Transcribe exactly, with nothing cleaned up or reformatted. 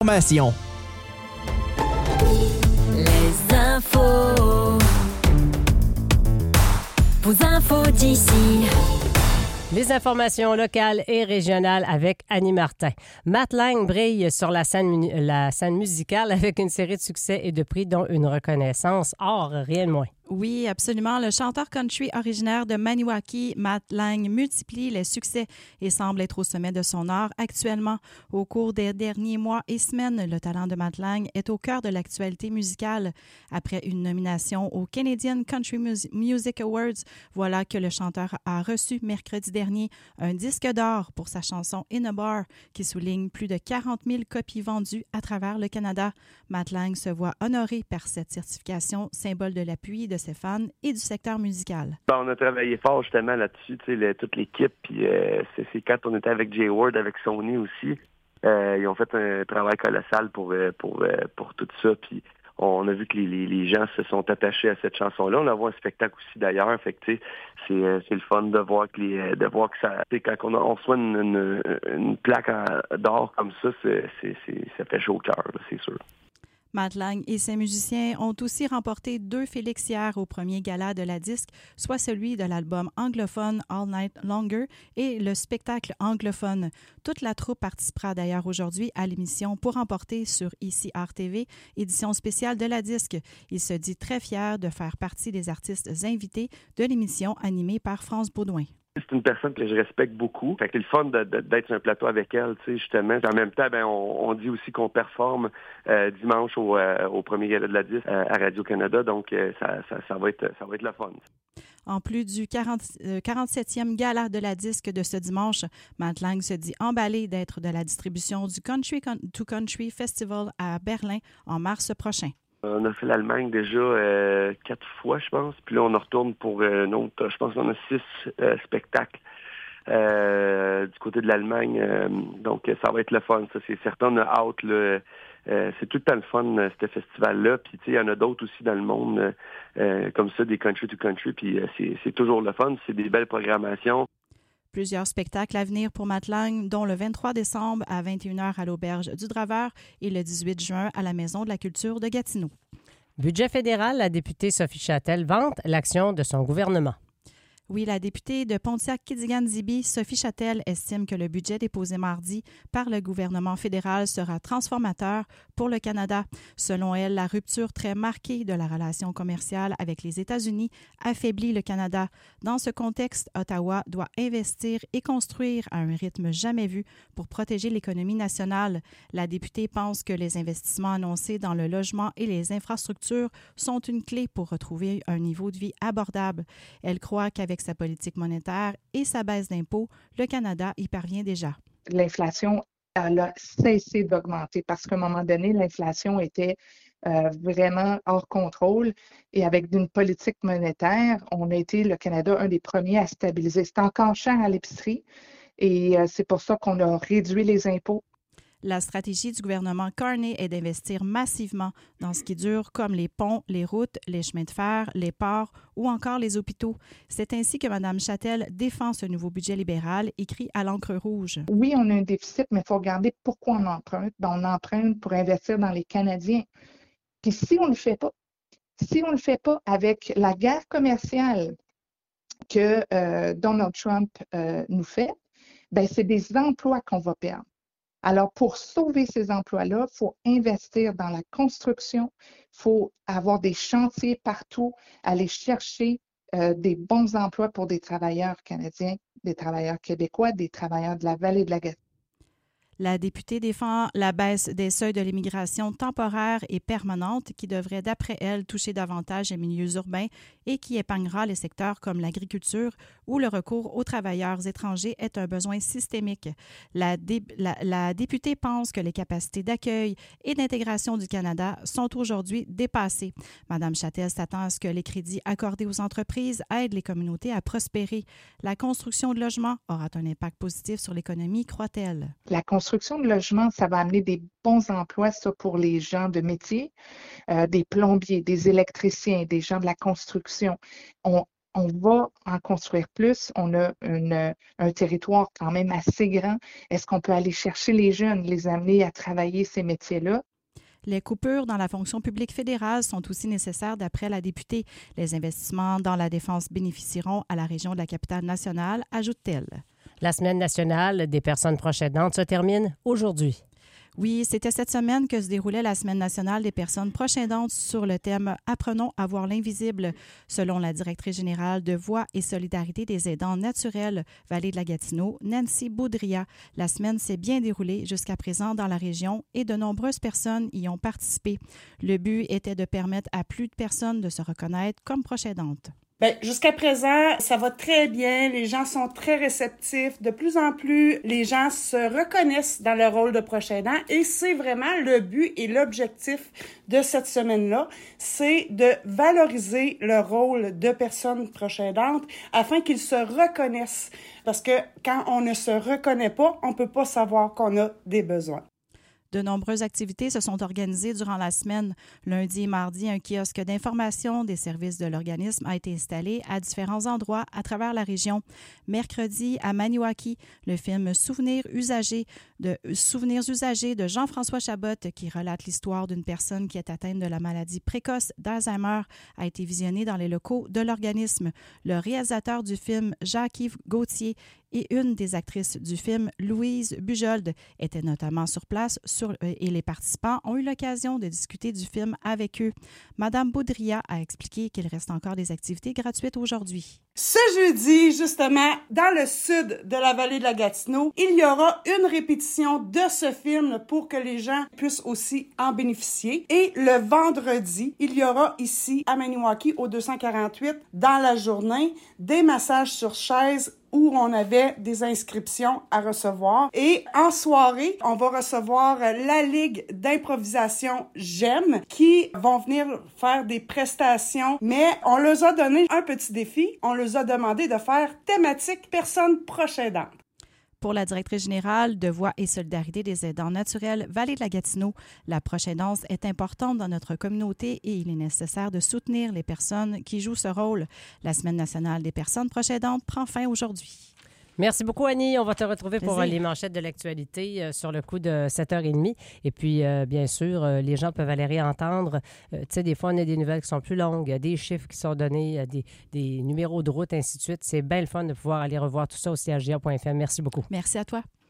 Formation. Les infos. Vos infos d'ici. Les informations locales et régionales avec Annie Martin. Matt Lang brille sur la scène, la scène musicale avec une série de succès et de prix, dont une reconnaissance. Or, rien de moins. Oui, absolument. Le chanteur country originaire de Maniwaki, Matt Lang, multiplie les succès et semble être au sommet de son art actuellement. Au cours des derniers mois et semaines, le talent de Matt Lang est au cœur de l'actualité musicale. Après une nomination au Canadian Country Music Awards, voilà que le chanteur a reçu mercredi dernier un disque d'or pour sa chanson In a Bar, qui souligne plus de quarante mille copies vendues à travers le Canada. Matt Lang se voit honoré par cette certification, symbole de l'appui de ses fans et du secteur musical. On a travaillé fort justement là-dessus, tu sais, le, toute l'équipe, puis euh, c'est, c'est quand on était avec Jay Ward, avec Sony aussi, euh, ils ont fait un travail colossal pour euh, pour euh, pour tout ça, puis on a vu que les, les, les gens se sont attachés à cette chanson-là. On a vu un spectacle aussi d'ailleurs, fait que tu sais, c'est euh, c'est le fun de voir que les de voir que ça, tu sais, quand on, a, on reçoit une, une, une plaque en, d'or comme ça, c'est, c'est, c'est ça fait chaud au cœur, là, c'est sûr. Matt Lang et ses musiciens ont aussi remporté deux Félixières au premier gala de la disque, soit celui de l'album anglophone All Night Longer et le spectacle anglophone. Toute la troupe participera d'ailleurs aujourd'hui à l'émission Pour emporter sur I C R T V, édition spéciale de la disque. Il se dit très fier de faire partie des artistes invités de l'émission animée par France Baudouin. C'est une personne que je respecte beaucoup. Fait que c'est le fun de, de, d'être sur un plateau avec elle, tu sais, justement. En même temps, ben, on, on dit aussi qu'on performe euh, dimanche au, euh, au premier gala de la disque euh, à Radio-Canada. Donc, euh, ça, ça, ça, va être, ça va être le fun. En plus du quarante, euh, quarante-septième gala de la disque de ce dimanche, Matt Lang se dit emballé d'être de la distribution du Country to Country Festival à Berlin en mars prochain. On a fait l'Allemagne déjà euh, quatre fois, je pense. Puis là, on en retourne pour euh, un autre. Je pense qu'on a six euh, spectacles euh, du côté de l'Allemagne. Euh, donc, ça va être le fun, ça, c'est certain. On a hâte, là. Euh, c'est tout le temps le fun, euh, ce festival-là. Puis, tu sais, il y en a d'autres aussi dans le monde, euh, comme ça, des country to country. Puis, euh, c'est, c'est toujours le fun. C'est des belles programmations. Plusieurs spectacles à venir pour Matt Lang, dont le vingt-trois décembre à vingt et une heures à l'Auberge du Draveur et le dix-huit juin à la Maison de la Culture de Gatineau. Budget fédéral, la députée Sophie Châtel vante l'action de son gouvernement. Oui, la députée de Pontiac-Kitigan-Zibi, Sophie Châtel, estime que le budget déposé mardi par le gouvernement fédéral sera transformateur pour le Canada. Selon elle, la rupture très marquée de la relation commerciale avec les États-Unis affaiblit le Canada. Dans ce contexte, Ottawa doit investir et construire à un rythme jamais vu pour protéger l'économie nationale. La députée pense que les investissements annoncés dans le logement et les infrastructures sont une clé pour retrouver un niveau de vie abordable. Elle croit qu'avec sa politique monétaire et sa baisse d'impôts, le Canada y parvient déjà. L'inflation, elle a cessé d'augmenter parce qu'à un moment donné, l'inflation était euh, vraiment hors contrôle et avec une politique monétaire, on a été, le Canada, un des premiers à stabiliser. C'est encore cher à l'épicerie et euh, c'est pour ça qu'on a réduit les impôts. La stratégie du gouvernement Carney est d'investir massivement dans ce qui dure, comme les ponts, les routes, les chemins de fer, les ports ou encore les hôpitaux. C'est ainsi que Mme Châtel défend ce nouveau budget libéral écrit à l'encre rouge. Oui, on a un déficit, mais il faut regarder pourquoi on emprunte. Ben, on emprunte pour investir dans les Canadiens. Puis si on ne le fait pas, si on ne le fait pas avec la guerre commerciale que euh, Donald Trump euh, nous fait, ben c'est des emplois qu'on va perdre. Alors, pour sauver ces emplois-là, il faut investir dans la construction, il faut avoir des chantiers partout, aller chercher euh, des bons emplois pour des travailleurs canadiens, des travailleurs québécois, des travailleurs de la vallée de la Gatineau. La députée défend la baisse des seuils de l'immigration temporaire et permanente qui devrait, d'après elle, toucher davantage les milieux urbains et qui épargnera les secteurs comme l'agriculture où le recours aux travailleurs étrangers est un besoin systémique. La, dé- la, la députée pense que les capacités d'accueil et d'intégration du Canada sont aujourd'hui dépassées. Mme Châtel s'attend à ce que les crédits accordés aux entreprises aident les communautés à prospérer. La construction de logements aura un impact positif sur l'économie, croit-elle. La construction de logements, ça va amener des bons emplois, ça, pour les gens de métier, euh, des plombiers, des électriciens, des gens de la construction. On, on va en construire plus. On a une, un territoire quand même assez grand. Est-ce qu'on peut aller chercher les jeunes, les amener à travailler ces métiers-là? Les coupures dans la fonction publique fédérale sont aussi nécessaires d'après la députée. Les investissements dans la défense bénéficieront à la région de la capitale nationale, ajoute-t-elle. La Semaine nationale des personnes proches aidantes se termine aujourd'hui. Oui, c'était cette semaine que se déroulait la Semaine nationale des personnes proches aidantes sur le thème « Apprenons à voir l'invisible ». Selon la directrice générale de Voix et solidarité des aidants naturels Vallée de la Gatineau, Nancy Boudria, la semaine s'est bien déroulée jusqu'à présent dans la région et de nombreuses personnes y ont participé. Le but était de permettre à plus de personnes de se reconnaître comme proches aidantes. Bien, jusqu'à présent, ça va très bien. Les gens sont très réceptifs. De plus en plus, les gens se reconnaissent dans le rôle de proche aidant et c'est vraiment le but et l'objectif de cette semaine-là, c'est de valoriser le rôle de personnes proche aidantes afin qu'ils se reconnaissent. Parce que quand on ne se reconnaît pas, on ne peut pas savoir qu'on a des besoins. De nombreuses activités se sont organisées durant la semaine. Lundi et mardi, un kiosque d'information des services de l'organisme a été installé à différents endroits à travers la région. Mercredi, à Maniwaki, le film Souvenirs usagés de, Souvenirs usagés de Jean-François Chabot, qui relate l'histoire d'une personne qui est atteinte de la maladie précoce d'Alzheimer, a été visionné dans les locaux de l'organisme. Le réalisateur du film, Jacques-Yves Gauthier, et une des actrices du film, Louise Bujold, était notamment sur place sur, et les participants ont eu l'occasion de discuter du film avec eux. Madame Boudria a expliqué qu'il reste encore des activités gratuites aujourd'hui. Ce jeudi, justement, dans le sud de la vallée de la Gatineau, il y aura une répétition de ce film pour que les gens puissent aussi en bénéficier. Et le vendredi, il y aura ici à Maniwaki, au deux cent quarante-huit, dans la journée, des massages sur chaise où on avait des inscriptions à recevoir. Et en soirée, on va recevoir la Ligue d'improvisation J'aime qui vont venir faire des prestations, mais on leur a donné un petit défi. On leur a demandé de faire thématique personnes proches aidantes. Pour la directrice générale de Voix et solidarité des aidants naturels Vallée de la Gatineau, la proche aidance est importante dans notre communauté et il est nécessaire de soutenir les personnes qui jouent ce rôle. La Semaine nationale des personnes proches aidantes prend fin aujourd'hui. Merci beaucoup, Annie. On va te retrouver Plaisir. pour euh, les manchettes de l'actualité euh, sur le coup de sept heures trente. Et puis, euh, bien sûr, euh, les gens peuvent aller réentendre. Euh, tu sais, des fois, on a des nouvelles qui sont plus longues, des chiffres qui sont donnés, des, des numéros de route, ainsi de suite. C'est bien le fun de pouvoir aller revoir tout ça au C H G A point F M. Merci beaucoup. Merci à toi.